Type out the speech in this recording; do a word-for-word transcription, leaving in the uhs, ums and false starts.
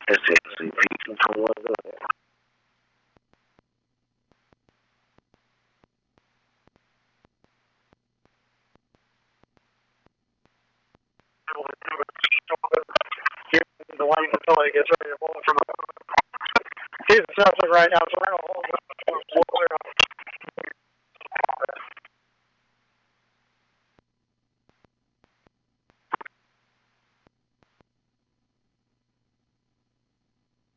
S L C P two twenty-one. The one until he gets ready to pull it from. He's adjusting right now, so we're going to hold